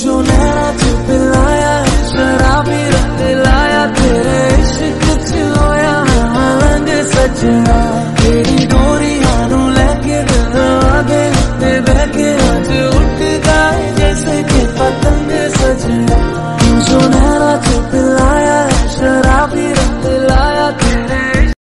जो नैना च पिलाया शराबी रंग लाया तेरे इश्क च होया मलंग सजना।